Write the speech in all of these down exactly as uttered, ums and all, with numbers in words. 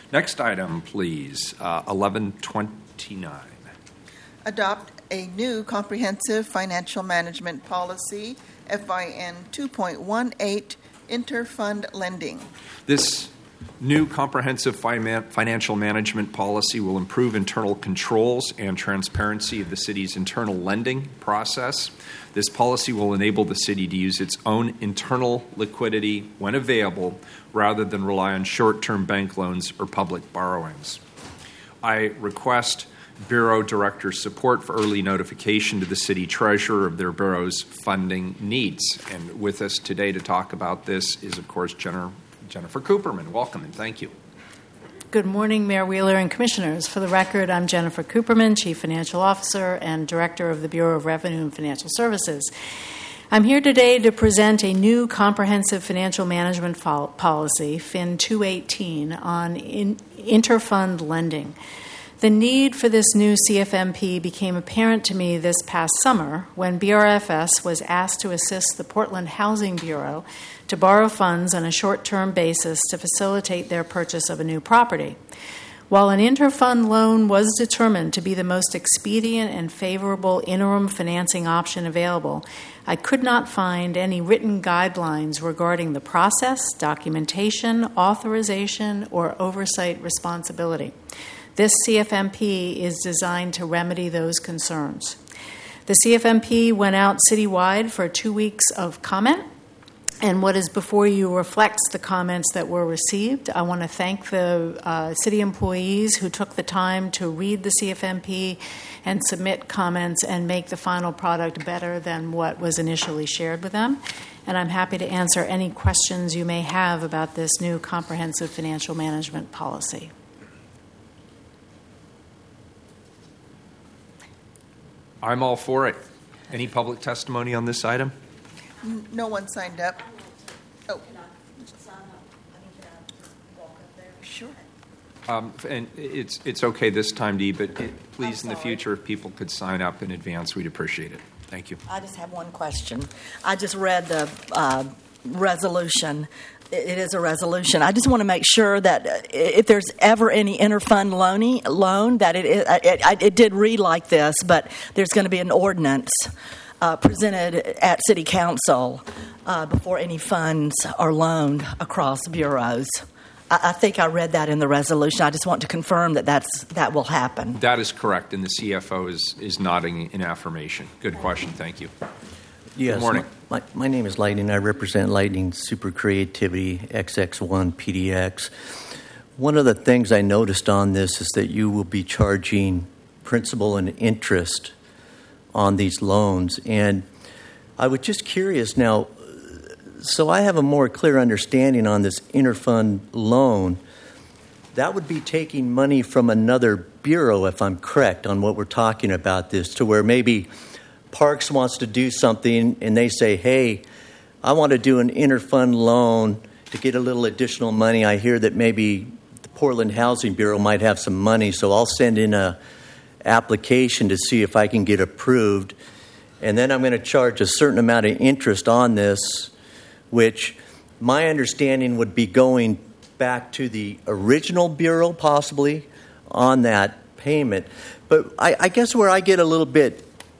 Next item, please, uh, eleven twenty-nine. Adopt a new comprehensive financial management policy, F I N two point one eight, interfund lending. This new comprehensive financial management policy will improve internal controls and transparency of the city's internal lending process. This policy will enable the city to use its own internal liquidity when available, rather than rely on short-term bank loans or public borrowings. I request Bureau Director's support for early notification to the City Treasurer of their Bureau's funding needs. And with us today to talk about this is, of course, Jennifer, Jennifer Cooperman. Welcome and thank you. Good morning, Mayor Wheeler and Commissioners. For the record, I'm Jennifer Cooperman, Chief Financial Officer and Director of the Bureau of Revenue and Financial Services. I'm here today to present a new comprehensive financial management fo- policy, F I N two eighteen, on in- interfund lending. The need for this new C F M P became apparent to me this past summer when B R F S was asked to assist the Portland Housing Bureau to borrow funds on a short-term basis to facilitate their purchase of a new property. While an interfund loan was determined to be the most expedient and favorable interim financing option available, I could not find any written guidelines regarding the process, documentation, authorization, or oversight responsibility. This C F M P is designed to remedy those concerns. The C F M P went out citywide for two weeks of comment, and what is before you reflects the comments that were received. I want to thank the uh, city employees who took the time to read the C F M P and submit comments and make the final product better than what was initially shared with them. And I'm happy to answer any questions you may have about this new comprehensive financial management policy. I'm all for it. Any public testimony on this item? No one signed up. Oh. Sure. Um, and it's it's okay this time, Dee, but it, please in the future, if people could sign up in advance, we'd appreciate it. Thank you. I just have one question. I just read the uh, resolution. It is a resolution. I just want to make sure that if there's ever any interfund loan, loan that it, it, it, it did read like this, but there's going to be an ordinance uh, presented at City Council uh, before any funds are loaned across bureaus. I, I think I read that in the resolution. I just want to confirm that that's, that will happen. That is correct, and the C F O is, is nodding in affirmation. Good question. Thank you. Yes, Good morning. My, my name is Lightning. I represent Lightning Super Creativity X X one P D X. One of the things I noticed on this is that you will be charging principal and interest on these loans. And I was just curious now, so I have a more clear understanding on this interfund loan. That would be taking money from another bureau, if I'm correct, on what we're talking about this, to where maybe Parks wants to do something and they say, hey, I want to do an interfund loan to get a little additional money. I hear that maybe the Portland Housing Bureau might have some money, so I'll send in a application to see if I can get approved. And then I'm going to charge a certain amount of interest on this, which my understanding would be going back to the original bureau possibly on that payment. But I, I guess where I get a little bit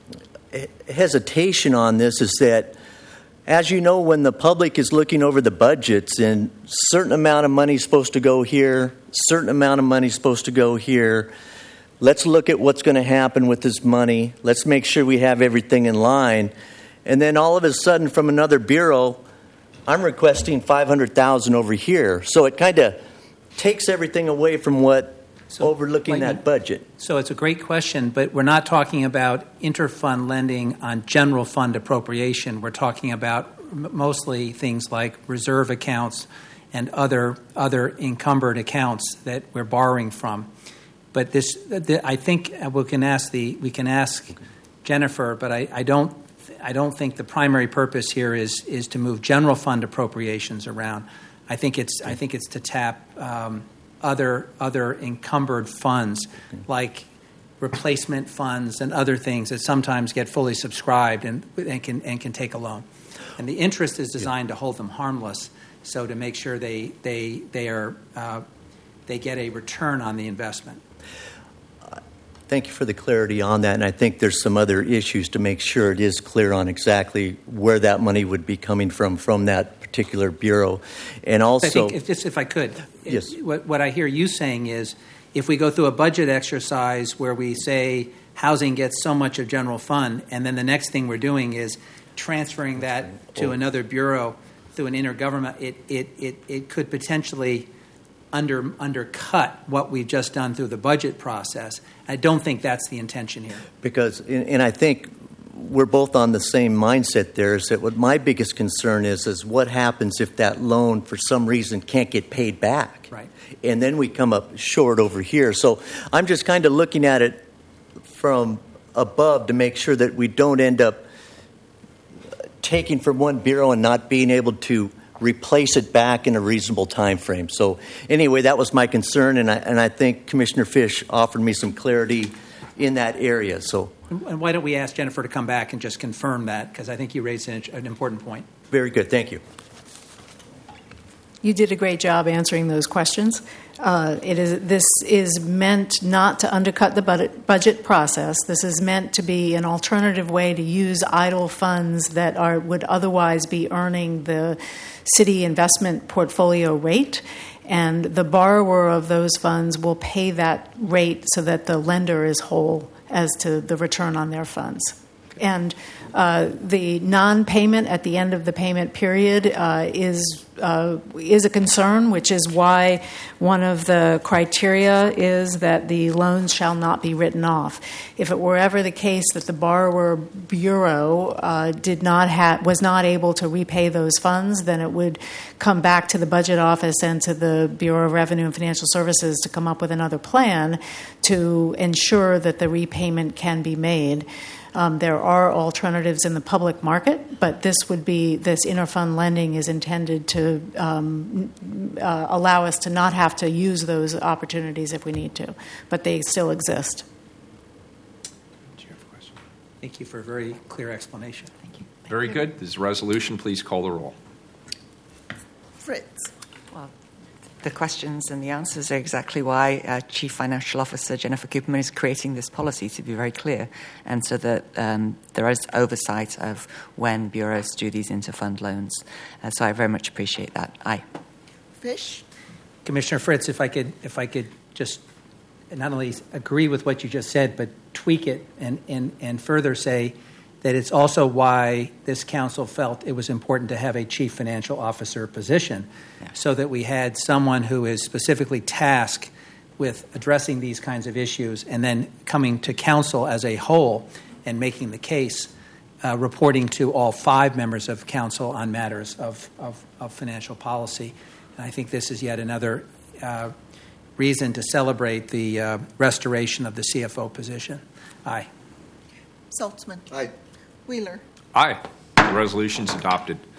hesitation on this is that, as you know, when the public is looking over the budgets and certain amount of money is supposed to go here, certain amount of money is supposed to go here, let's look at what's going to happen with this money. Let's make sure we have everything in line. And then all of a sudden from another bureau, I'm requesting five hundred thousand dollars over here. So it kind of takes everything away from what So, overlooking that budget. So it's a great question, but we're not talking about interfund lending on general fund appropriation. We're talking about m- mostly things like reserve accounts and other other encumbered accounts that we're borrowing from. But this, the, I think we can ask the we can ask Jennifer, but I, I don't I don't think the primary purpose here is is to move general fund appropriations around. I think it's I think it's to tap Um, other other encumbered funds like replacement funds and other things that sometimes get fully subscribed and, and can and can take a loan. And the interest is designed to hold them harmless, so to make sure they they they are uh, they get a return on the investment. Thank you for the clarity on that, and I think there's some other issues to make sure it is clear on exactly where that money would be coming from, from that particular bureau. And also... I think, if, just if I could, yes. it, what, what I hear you saying is, if we go through a budget exercise where we say housing gets so much of general fund, and then the next thing we're doing is transferring that to another bureau through an intergovernment, it, it, it, it could potentially under, undercut what we've just done through the budget process. I don't think that's the intention here. Because, and I think we're both on the same mindset there, is that what my biggest concern is, is what happens if that loan for some reason can't get paid back. Right. And then we come up short over here. So I'm just kind of looking at it from above to make sure that we don't end up taking from one bureau and not being able to replace it back in a reasonable time frame. So anyway, that was my concern, and I, and I think Commissioner Fish offered me some clarity in that area. So, and why don't we ask Jennifer to come back and just confirm that, because I think you raised an, an important point. Very good. Thank you. You did a great job answering those questions. Uh, it is, this is meant not to undercut the budget, budget process. This is meant to be an alternative way to use idle funds that are would otherwise be earning the city investment portfolio rate. And the borrower of those funds will pay that rate so that the lender is whole as to the return on their funds. And uh, the non-payment at the end of the payment period uh, is uh, is a concern, which is why one of the criteria is that the loans shall not be written off. If it were ever the case that the borrower bureau uh, did not ha- was not able to repay those funds, then it would come back to the budget office and to the Bureau of Revenue and Financial Services to come up with another plan to ensure that the repayment can be made. Um, there are alternatives in the public market, but this would be this interfund lending is intended to um, uh, allow us to not have to use those opportunities if we need to, but they still exist. Do you have a question? Thank you for a very clear explanation. Thank you. Very good. This is a resolution. Please call the roll. Fritz. Well, the questions and the answers are exactly why uh, Chief Financial Officer Jennifer Cooperman is creating this policy, to be very clear, and so that um, there is oversight of when bureaus do these interfund loans. Uh, so I very much appreciate that. Aye. Fish. Commissioner Fritz, if I could, if I could just not only agree with what you just said, but tweak it and, and, and further say that it's also why this council felt it was important to have a chief financial officer position, yeah, so that we had someone who is specifically tasked with addressing these kinds of issues and then coming to council as a whole and making the case, uh, reporting to all five members of council on matters of, of, of financial policy. And I think this is yet another uh, reason to celebrate the uh, restoration of the C F O position. Aye. Saltzman. Aye. Wheeler. Aye. The resolution is adopted.